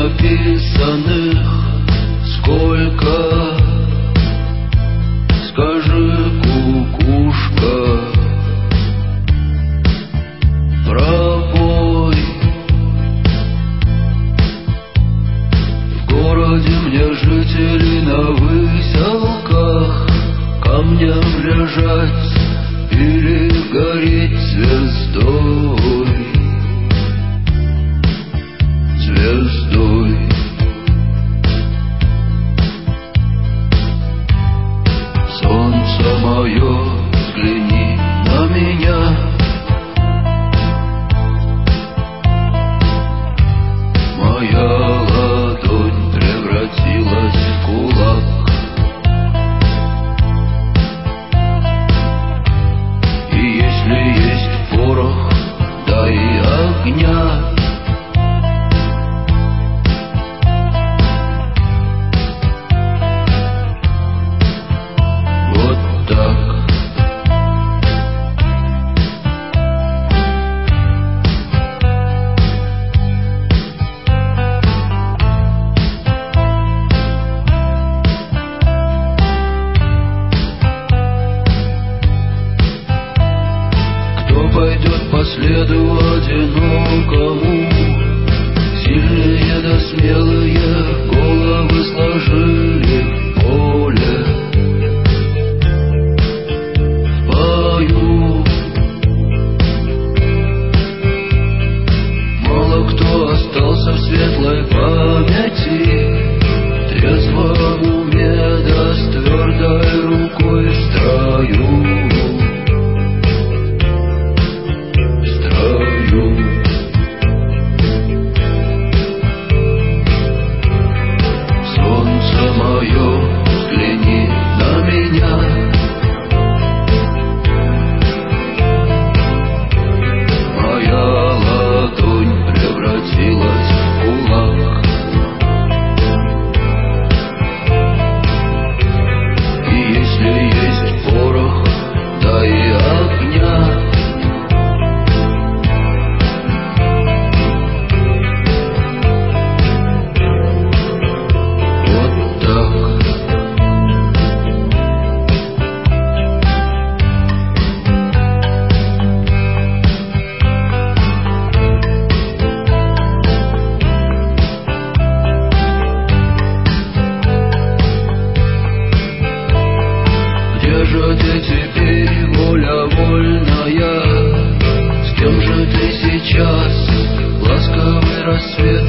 написанных сколько? Скажи, кукушка, пробой. В городе мне жители на выселках камнем лежать или гореть звездой. Звездой. Солнце мое, взгляни на меня. Моя ладонь превратилась в кулак. И если есть порох, дай огня. Пойдет по следу одинокому, сильные да смелые головы сложили в поле. В бою мало кто остался в светлой памяти, трезвом уме да с твердой рукой в строю. Взгляни на меня. Моя ладонь превратилась в кулак. И если есть порох, дай огня. Где же ты теперь, воля вольная? С кем же ты сейчас, ласковый рассвет?